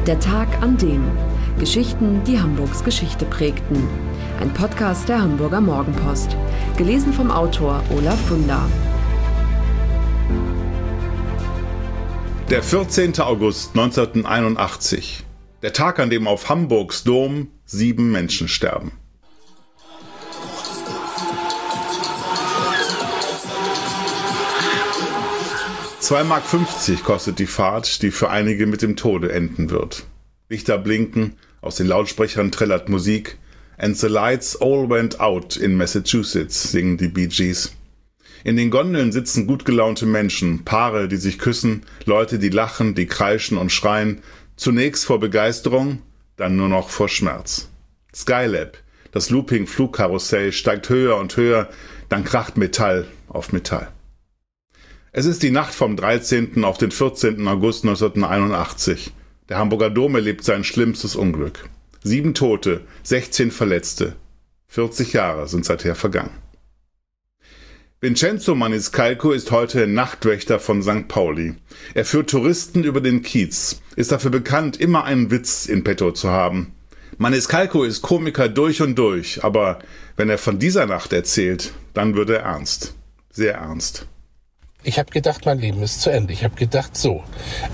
Der Tag an dem. Geschichten, die Hamburgs Geschichte prägten. Ein Podcast der Hamburger Morgenpost. Gelesen vom Autor Olaf Funder. Der 14. August 1981. Der Tag, an dem auf Hamburgs Dom 7 Menschen sterben. €2,50 kostet die Fahrt, die für einige mit dem Tode enden wird. Lichter blinken, aus den Lautsprechern trällert Musik. And the lights all went out in Massachusetts, singen die Bee Gees. In den Gondeln sitzen gut gelaunte Menschen, Paare, die sich küssen, Leute, die lachen, die kreischen und schreien, zunächst vor Begeisterung, dann nur noch vor Schmerz. Skylab, das Looping-Flugkarussell, steigt höher und höher, dann kracht Metall auf Metall. Es ist die Nacht vom 13. auf den 14. August 1981. Der Hamburger Dom erlebt sein schlimmstes Unglück. 7 Tote, 16 Verletzte. 40 Jahre sind seither vergangen. Vincenzo Maniscalco ist heute Nachtwächter von St. Pauli. Er führt Touristen über den Kiez, ist dafür bekannt, immer einen Witz in petto zu haben. Maniscalco ist Komiker durch und durch, aber wenn er von dieser Nacht erzählt, dann wird er ernst. Sehr ernst. Ich habe gedacht, mein Leben ist zu Ende. Ich habe gedacht, so.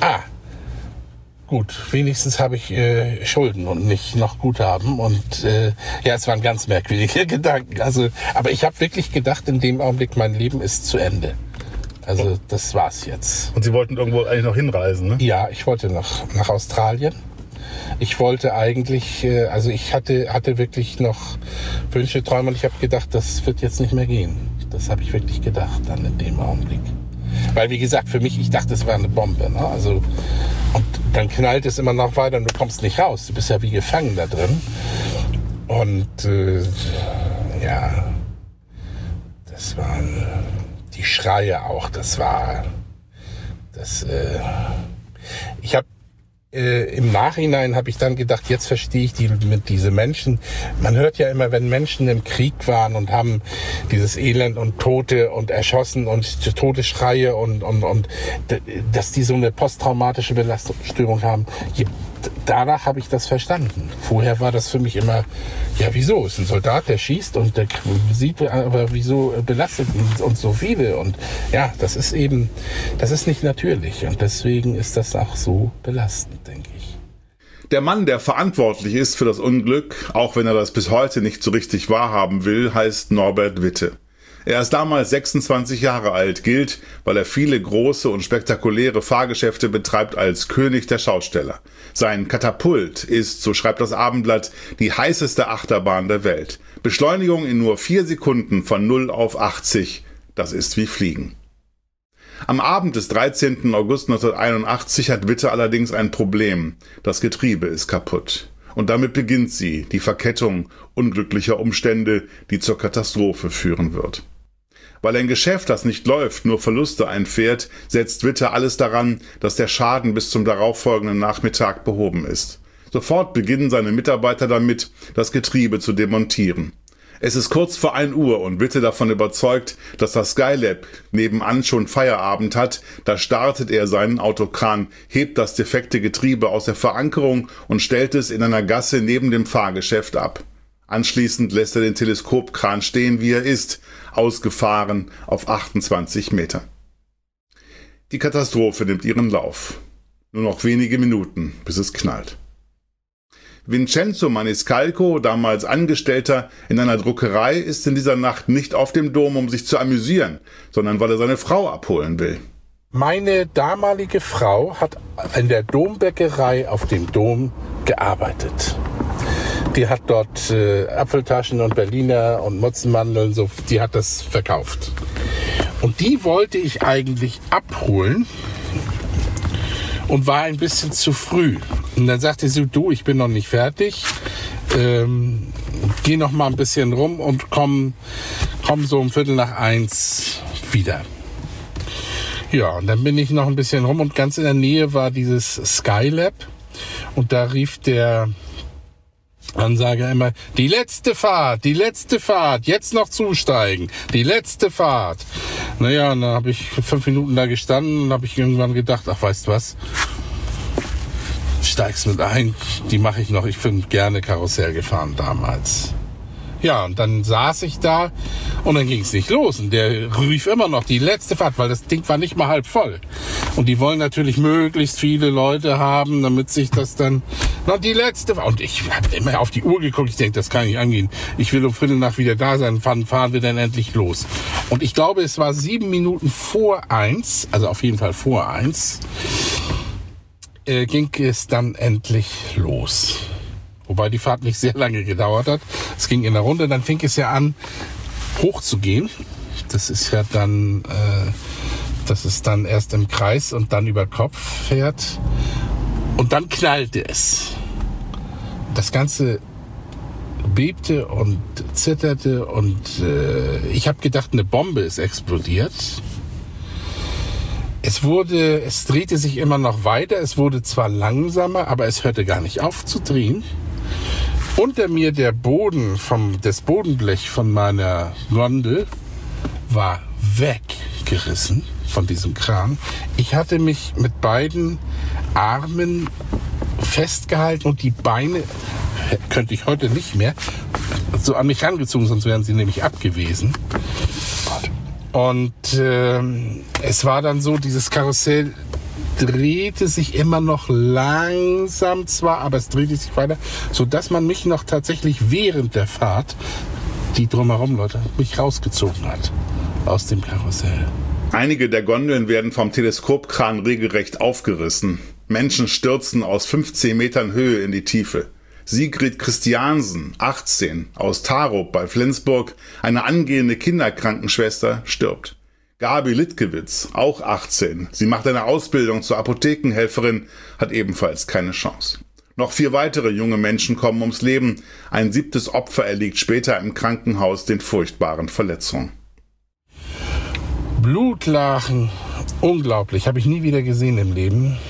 Gut, wenigstens habe ich Schulden und nicht noch Guthaben. Und es waren ganz merkwürdige Gedanken. Aber ich habe wirklich gedacht, in dem Augenblick, mein Leben ist zu Ende. Also das war's jetzt. Und Sie wollten irgendwo eigentlich noch hinreisen, ne? Ja, ich wollte nach Australien. Ich wollte eigentlich, ich hatte wirklich noch Wünsche, Träume und ich habe gedacht, das wird jetzt nicht mehr gehen. Das habe ich wirklich gedacht dann in dem Augenblick. Weil, wie gesagt, für mich, ich dachte, es war eine Bombe. Ne? Und dann knallt es immer noch weiter und du kommst nicht raus. Du bist ja wie gefangen da drin. Und das waren die Schreie auch. Ich habe im Nachhinein habe ich dann gedacht, jetzt verstehe ich diese Menschen. Man hört ja immer, wenn Menschen im Krieg waren und haben dieses Elend und Tote und erschossen und Todesschreie und dass die so eine posttraumatische Belastungsstörung haben. Danach habe ich das verstanden. Vorher war das für mich immer, ja wieso? Ist ein Soldat, der schießt und der sieht aber wieso belastet und so viele. Und ja, das ist nicht natürlich. Und deswegen ist das auch so belastend, denke ich. Der Mann, der verantwortlich ist für das Unglück, auch wenn er das bis heute nicht so richtig wahrhaben will, heißt Norbert Witte. Er ist damals 26 Jahre alt, gilt, weil er viele große und spektakuläre Fahrgeschäfte betreibt, als König der Schausteller. Sein Katapult ist, so schreibt das Abendblatt, die heißeste Achterbahn der Welt. Beschleunigung in nur 4 Sekunden von 0 auf 80, das ist wie Fliegen. Am Abend des 13. August 1981 hat Witte allerdings ein Problem. Das Getriebe ist kaputt. Und damit beginnt sie, die Verkettung unglücklicher Umstände, die zur Katastrophe führen wird. Weil ein Geschäft, das nicht läuft, nur Verluste einfährt, setzt Witte alles daran, dass der Schaden bis zum darauffolgenden Nachmittag behoben ist. Sofort beginnen seine Mitarbeiter damit, das Getriebe zu demontieren. Es ist kurz vor 1 Uhr und Witte davon überzeugt, dass das Skylab nebenan schon Feierabend hat. Da startet er seinen Autokran, hebt das defekte Getriebe aus der Verankerung und stellt es in einer Gasse neben dem Fahrgeschäft ab. Anschließend lässt er den Teleskopkran stehen, wie er ist, ausgefahren auf 28 Meter. Die Katastrophe nimmt ihren Lauf. Nur noch wenige Minuten, bis es knallt. Vincenzo Maniscalco, damals Angestellter in einer Druckerei, ist in dieser Nacht nicht auf dem Dom, um sich zu amüsieren, sondern weil er seine Frau abholen will. Meine damalige Frau hat in der Dombäckerei auf dem Dom gearbeitet. Die hat dort Apfeltaschen und Berliner und Mutzenmandeln, so, die hat das verkauft. Und die wollte ich eigentlich abholen und war ein bisschen zu früh. Und dann sagte sie, du, ich bin noch nicht fertig, geh noch mal ein bisschen rum und komm so um 1:15 wieder. Ja, und dann bin ich noch ein bisschen rum und ganz in der Nähe war dieses Skylab und da rief der Ansager immer, die letzte Fahrt, jetzt noch zusteigen, die letzte Fahrt. Naja, und dann habe ich 5 Minuten da gestanden und habe ich irgendwann gedacht, ach, weißt du was, steigst mit ein, die mache ich noch. Ich bin gerne Karussell gefahren damals. Ja, und dann saß ich da und dann ging es nicht los. Und der rief immer noch die letzte Fahrt, weil das Ding war nicht mal halb voll. Und die wollen natürlich möglichst viele Leute haben, damit sich das dann noch die letzte war. Und ich habe immer auf die Uhr geguckt. Ich denke, das kann nicht angehen. Ich will um 12:15 wieder da sein. Fahren wir dann endlich los. Und ich glaube, es war 7 Minuten vor 1, also auf jeden Fall vor 1, ging es dann endlich los. Wobei die Fahrt nicht sehr lange gedauert hat. Es ging in der Runde, dann fing es ja an, hochzugehen. Das ist ja dann, dass es dann erst im Kreis und dann über Kopf fährt. Und dann knallte es. Das Ganze bebte und zitterte und ich habe gedacht, eine Bombe ist explodiert. Es drehte sich immer noch weiter. Es wurde zwar langsamer, aber es hörte gar nicht auf zu drehen. Unter mir der Boden das Bodenblech von meiner Gondel war weggerissen von diesem Kran. Ich hatte mich mit beiden Armen festgehalten und die Beine, könnte ich heute nicht mehr, so an mich rangezogen, sonst wären sie nämlich abgewesen. Und es war dann so, dieses Karussell drehte sich immer noch langsam zwar, aber es drehte sich weiter, sodass man mich noch tatsächlich während der Fahrt, die drumherum Leute, mich rausgezogen hat aus dem Karussell. Einige der Gondeln werden vom Teleskopkran regelrecht aufgerissen. Menschen stürzen aus 15 Metern Höhe in die Tiefe. Sigrid Christiansen, 18, aus Tarup bei Flensburg, eine angehende Kinderkrankenschwester, stirbt. Gabi Litkewitz, auch 18. Sie macht eine Ausbildung zur Apothekenhelferin, hat ebenfalls keine Chance. Noch 4 weitere junge Menschen kommen ums Leben. Ein 7. Opfer erliegt später im Krankenhaus den furchtbaren Verletzungen. Blutlachen, unglaublich, habe ich nie wieder gesehen im Leben.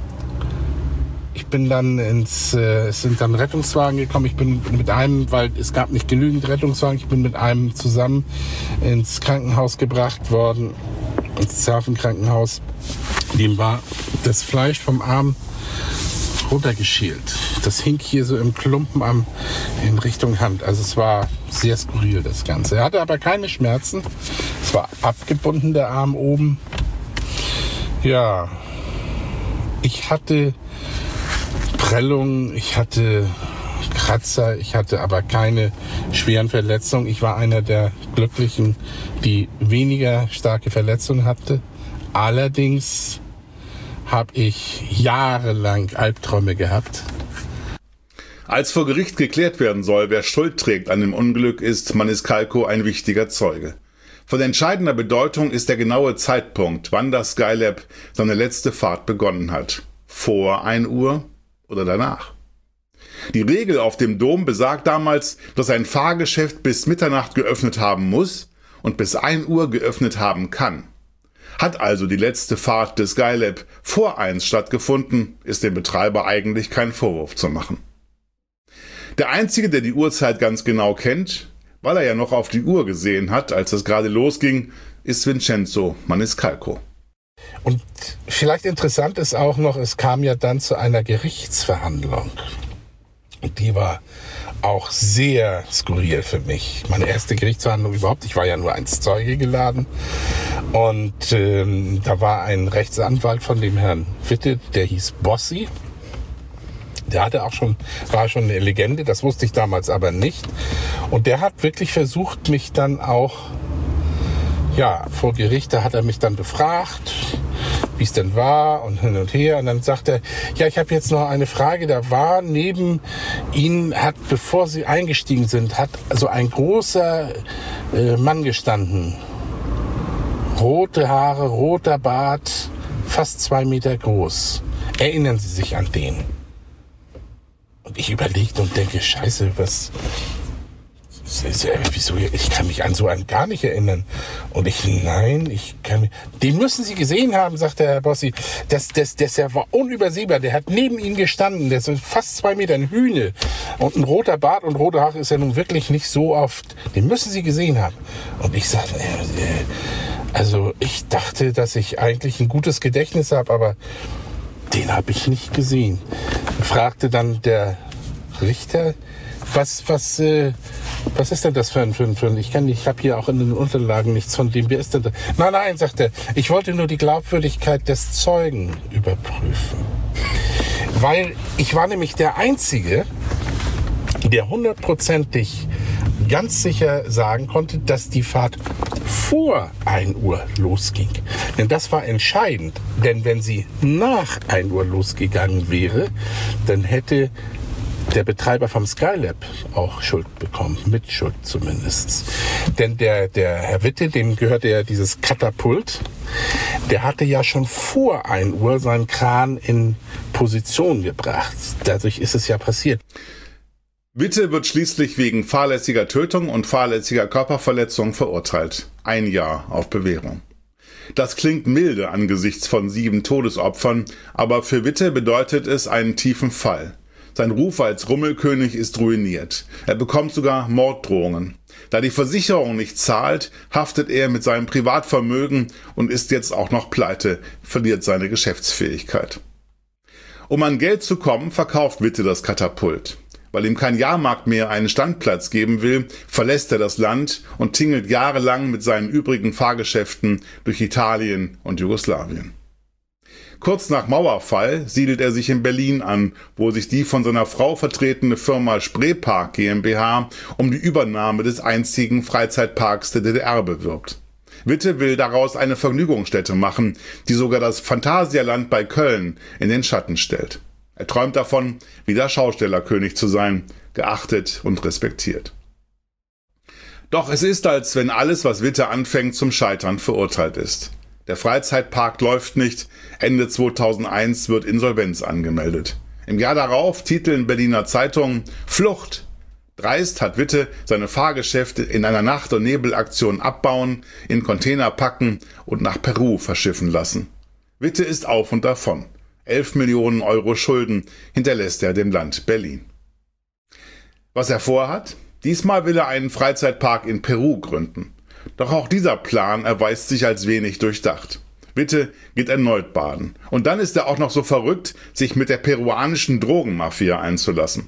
Ich bin dann es sind dann Rettungswagen gekommen. Ich bin mit einem, weil es gab nicht genügend Rettungswagen, ich bin mit einem zusammen ins Krankenhaus gebracht worden, ins Zerfen-Krankenhaus. Dem war das Fleisch vom Arm runtergeschält. Das hing hier so im Klumpen in Richtung Hand. Also es war sehr skurril, das Ganze. Er hatte aber keine Schmerzen. Es war abgebunden, der Arm oben. Ja, ich hatte Prellungen, ich hatte Kratzer, ich hatte aber keine schweren Verletzungen. Ich war einer der Glücklichen, die weniger starke Verletzungen hatte. Allerdings habe ich jahrelang Albträume gehabt. Als vor Gericht geklärt werden soll, wer Schuld trägt an dem Unglück, ist Maniscalco ein wichtiger Zeuge. Von entscheidender Bedeutung ist der genaue Zeitpunkt, wann das Skylab seine letzte Fahrt begonnen hat. Vor 1 Uhr oder danach. Die Regel auf dem Dom besagt damals, dass ein Fahrgeschäft bis Mitternacht geöffnet haben muss und bis 1 Uhr geöffnet haben kann. Hat also die letzte Fahrt des Skylab vor 1 stattgefunden, ist dem Betreiber eigentlich kein Vorwurf zu machen. Der Einzige, der die Uhrzeit ganz genau kennt, weil er ja noch auf die Uhr gesehen hat, als es gerade losging, ist Vincenzo Maniscalco. Und vielleicht interessant ist auch noch, es kam ja dann zu einer Gerichtsverhandlung. Und die war auch sehr skurril für mich. Meine erste Gerichtsverhandlung überhaupt. Ich war ja nur als Zeuge geladen. Und da war ein Rechtsanwalt von dem Herrn Witte, der hieß Bossi. Der war schon eine Legende, das wusste ich damals aber nicht. Und der hat wirklich versucht, mich dann auch, vor Gericht, da hat er mich dann befragt, wie es denn war und hin und her. Und dann sagt er, ich habe jetzt noch eine Frage. Da war neben Ihnen, bevor Sie eingestiegen sind, hat so ein großer Mann gestanden. Rote Haare, roter Bart, fast 2 Meter groß. Erinnern Sie sich an den? Und ich überlegte und denke, scheiße, wieso? Ich kann mich an so einen gar nicht erinnern. Und den müssen Sie gesehen haben, sagt der Herr Bossi. Der war unübersehbar. Der hat neben ihm gestanden. Der ist fast 2 Meter, ein Hühne. Und ein roter Bart und rote Haare ist ja nun wirklich nicht so oft. Den müssen Sie gesehen haben. Und ich sagte, also ich dachte, dass ich eigentlich ein gutes Gedächtnis habe, aber Den habe ich nicht gesehen. Fragte dann der Richter, was ist denn das für ein ich habe hier auch in den Unterlagen nichts von dem. Wer ist denn das? Nein, sagt er, ich wollte nur die Glaubwürdigkeit des Zeugen überprüfen. Weil ich war nämlich der Einzige, der 100%ig ganz sicher sagen konnte, dass die Fahrt vor 1 Uhr losging. Denn das war entscheidend. Denn wenn sie nach 1 Uhr losgegangen wäre, dann hätte der Betreiber vom Skylab auch Schuld bekommen, Mitschuld zumindest. Denn der Herr Witte, dem gehörte ja dieses Katapult, der hatte ja schon vor 1 Uhr seinen Kran in Position gebracht. Dadurch ist es ja passiert. Witte wird schließlich wegen fahrlässiger Tötung und fahrlässiger Körperverletzung verurteilt. 1 Jahr auf Bewährung. Das klingt milde angesichts von 7 Todesopfern, aber für Witte bedeutet es einen tiefen Fall. Sein Ruf als Rummelkönig ist ruiniert. Er bekommt sogar Morddrohungen. Da die Versicherung nicht zahlt, haftet er mit seinem Privatvermögen und ist jetzt auch noch pleite, verliert seine Geschäftsfähigkeit. Um an Geld zu kommen, verkauft Witte das Katapult. Weil ihm kein Jahrmarkt mehr einen Standplatz geben will, verlässt er das Land und tingelt jahrelang mit seinen übrigen Fahrgeschäften durch Italien und Jugoslawien. Kurz nach Mauerfall siedelt er sich in Berlin an, wo sich die von seiner Frau vertretene Firma Spreepark GmbH um die Übernahme des einzigen Freizeitparks der DDR bewirbt. Witte will daraus eine Vergnügungsstätte machen, die sogar das Phantasialand bei Köln in den Schatten stellt. Er träumt davon, wieder Schaustellerkönig zu sein, geachtet und respektiert. Doch es ist, als wenn alles, was Witte anfängt, zum Scheitern verurteilt ist. Der Freizeitpark läuft nicht, Ende 2001 wird Insolvenz angemeldet. Im Jahr darauf titeln Berliner Zeitungen Flucht. Dreist hat Witte seine Fahrgeschäfte in einer Nacht- und Nebelaktion abbauen, in Container packen und nach Peru verschiffen lassen. Witte ist auf und davon. 11 Millionen Euro Schulden hinterlässt er dem Land Berlin. Was er vorhat? Diesmal will er einen Freizeitpark in Peru gründen. Doch auch dieser Plan erweist sich als wenig durchdacht. Witte geht erneut baden. Und dann ist er auch noch so verrückt, sich mit der peruanischen Drogenmafia einzulassen.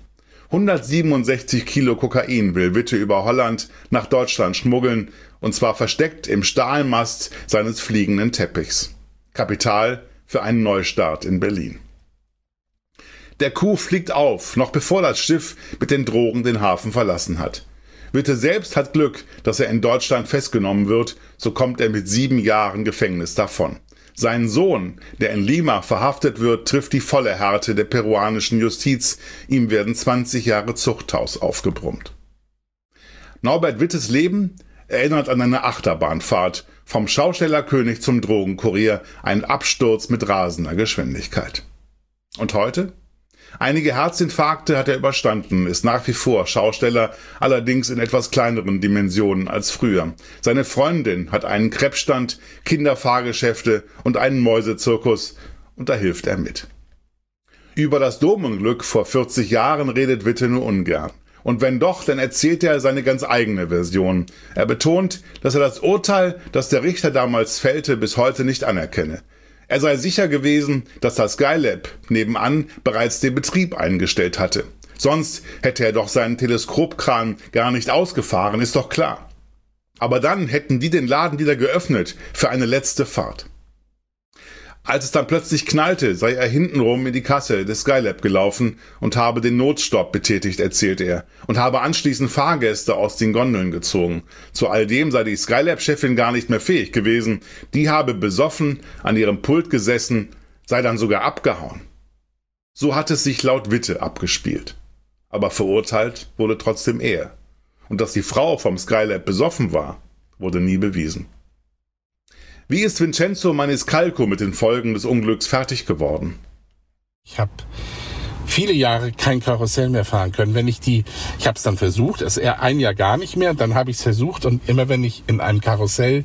167 Kilo Kokain will Witte über Holland nach Deutschland schmuggeln, und zwar versteckt im Stahlmast seines fliegenden Teppichs. Kapital für einen Neustart in Berlin. Der Coup fliegt auf, noch bevor das Schiff mit den Drogen den Hafen verlassen hat. Witte selbst hat Glück, dass er in Deutschland festgenommen wird, so kommt er mit 7 Jahren Gefängnis davon. Sein Sohn, der in Lima verhaftet wird, trifft die volle Härte der peruanischen Justiz. Ihm werden 20 Jahre Zuchthaus aufgebrummt. Norbert Wittes Leben erinnert an eine Achterbahnfahrt, vom Schaustellerkönig zum Drogenkurier, ein Absturz mit rasender Geschwindigkeit. Und heute? Einige Herzinfarkte hat er überstanden, ist nach wie vor Schausteller, allerdings in etwas kleineren Dimensionen als früher. Seine Freundin hat einen Krebsstand, Kinderfahrgeschäfte und einen Mäusezirkus, und da hilft er mit. Über das Domunglück vor 40 Jahren redet Witte nur ungern. Und wenn doch, dann erzählt er seine ganz eigene Version. Er betont, dass er das Urteil, das der Richter damals fällte, bis heute nicht anerkenne. Er sei sicher gewesen, dass das Skylab nebenan bereits den Betrieb eingestellt hatte. Sonst hätte er doch seinen Teleskopkran gar nicht ausgefahren, ist doch klar. Aber dann hätten die den Laden wieder geöffnet für eine letzte Fahrt. Als es dann plötzlich knallte, sei er hintenrum in die Kasse des Skylab gelaufen und habe den Notstopp betätigt, erzählt er, und habe anschließend Fahrgäste aus den Gondeln gezogen. Zu all dem sei die Skylab-Chefin gar nicht mehr fähig gewesen. Die habe besoffen an ihrem Pult gesessen, sei dann sogar abgehauen. So hat es sich laut Witte abgespielt. Aber verurteilt wurde trotzdem er. Und dass die Frau vom Skylab besoffen war, wurde nie bewiesen. Wie ist Vincenzo Maniscalco mit den Folgen des Unglücks fertig geworden? Ich habe viele Jahre kein Karussell mehr fahren können. Ich habe es dann versucht, es eher 1 Jahr gar nicht mehr, dann habe ich es versucht, und immer wenn ich in einem Karussell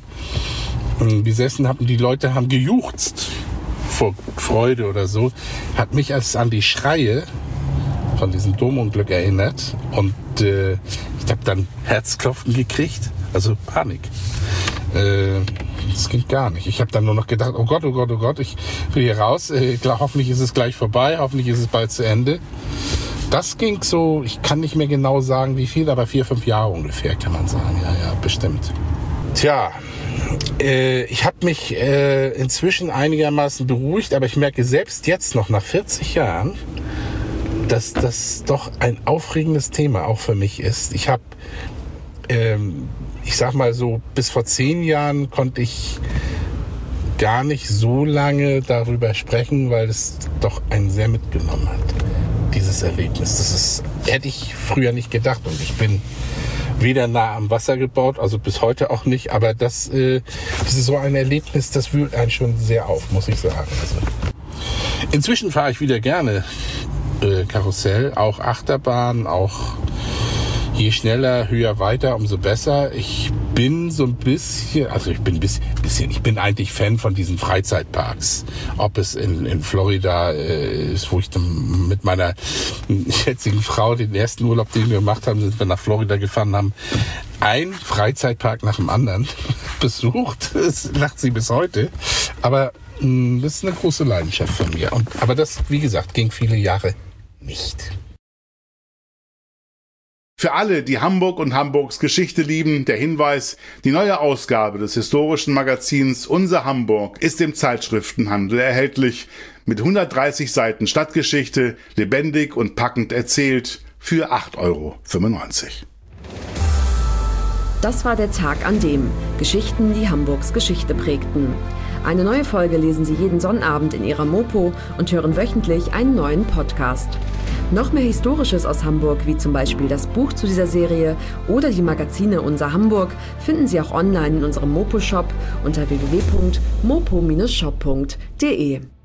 gesessen habe und die Leute haben gejuchzt vor Freude oder so, hat mich es an die Schreie von diesem Domunglück erinnert, und ich habe dann Herzklopfen gekriegt, also Panik. Das ging gar nicht. Ich habe dann nur noch gedacht, oh Gott, ich will hier raus. Hoffentlich ist es gleich vorbei, hoffentlich ist es bald zu Ende. Das ging so, ich kann nicht mehr genau sagen, wie viel, aber 4-5 Jahre ungefähr, kann man sagen. Ja, bestimmt. Tja, ich habe mich inzwischen einigermaßen beruhigt, aber ich merke selbst jetzt noch nach 40 Jahren, dass das doch ein aufregendes Thema auch für mich ist. Ich habe, ich sag mal so, bis vor 10 Jahren konnte ich gar nicht so lange darüber sprechen, weil es doch einen sehr mitgenommen hat, dieses Erlebnis. Hätte ich früher nicht gedacht, und ich bin weder nah am Wasser gebaut, also bis heute auch nicht, aber das ist so ein Erlebnis, das wühlt einen schon sehr auf, muss ich sagen. Also, inzwischen fahre ich wieder gerne Karussell, auch Achterbahn, auch je schneller, höher, weiter, umso besser. Ich bin so ein bisschen, ich bin eigentlich Fan von diesen Freizeitparks. Ob es in Florida ist, wo ich dann mit meiner jetzigen Frau den ersten Urlaub, den wir gemacht haben, sind wir nach Florida gefahren, haben einen Freizeitpark nach dem anderen besucht. Das lacht sie bis heute. Aber das ist eine große Leidenschaft von mir. Aber das, wie gesagt, ging viele Jahre nicht. Für alle, die Hamburg und Hamburgs Geschichte lieben, der Hinweis: Die neue Ausgabe des historischen Magazins Unser Hamburg ist im Zeitschriftenhandel erhältlich, mit 130 Seiten Stadtgeschichte, lebendig und packend erzählt, für 8,95 €. Das war der Tag an dem Geschichten, die Hamburgs Geschichte prägten. Eine neue Folge lesen Sie jeden Sonnabend in Ihrer Mopo und hören wöchentlich einen neuen Podcast. Noch mehr Historisches aus Hamburg, wie zum Beispiel das Buch zu dieser Serie oder die Magazine Unser Hamburg, finden Sie auch online in unserem Mopo-Shop unter www.mopo-shop.de.